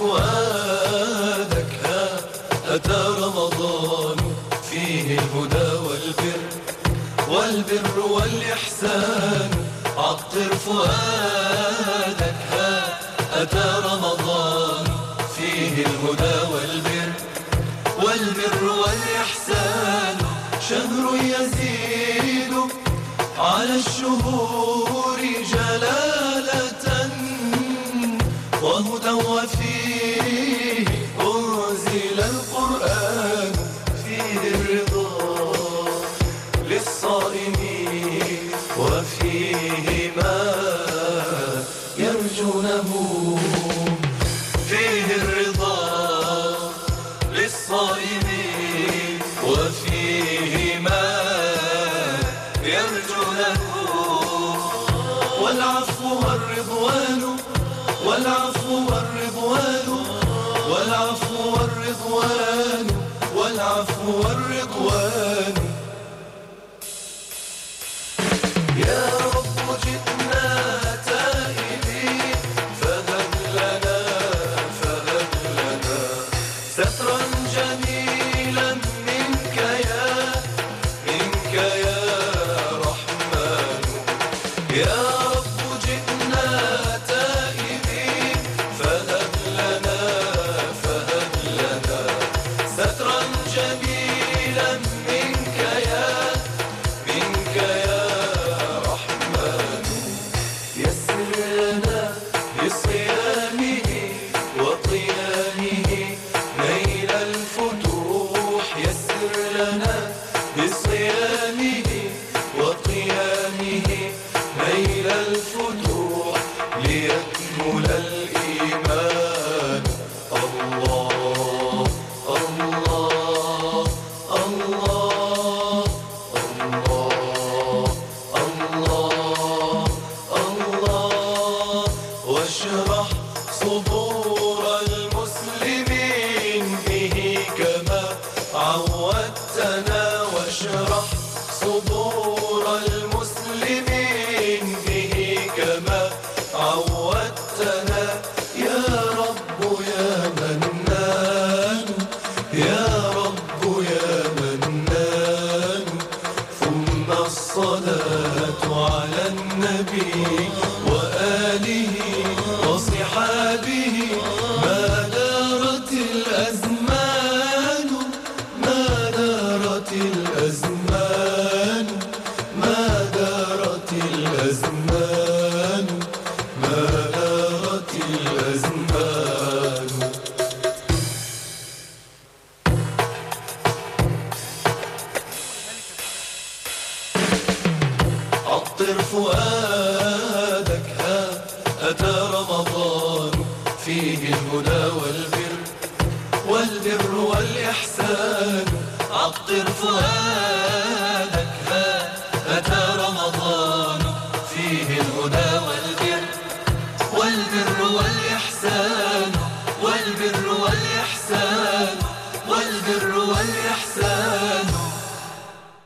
فؤادك ها أتى رمضان فيه الهدى والبر والإحسان. عطر فؤادك ها أتى رمضان فيه الهدى والبر والإحسان. شهر يزيد على الشهور جلالة وهدى وفيه أنزل القرآن. فيه الرضا للصائمين وفيه ما يرجونه. فيه الرضا للصائمين وفيه ما يرجونه. والعفو والرضوان والعفو والرضوان والعفو والرضوان والعفو والرضوان. يا رب جئنا تائبين فهب لنا سترا جميلا منك يا رحمن. يا رب جئنا تائبين فهب لنا سترا جميلا منك يا رحمن. يسر لنا بصيامه وقيامه نيل الفتوح. يسر لنا بصيامه وقيامه نيل الفتوح ليكمل الإيمان. الله الله الله الله الله الله. واشرح صدور المسلمين به كما عودتنا. واشرح صدور المسلمين به كما عودتنا. يا رب يا منان يا رب يا منان. ثم الصلاة على النبي وآله وصحابه. ما دارت الأزمان ما دارت الأزمان ما دارت الأزمان ما دارت الأزمان. عطر فؤادك ها أتى رمضان فيه الهدى والبر والإحسان. عطر فؤادك ها أتى رمضان فيه الهدى والبر والإحسان.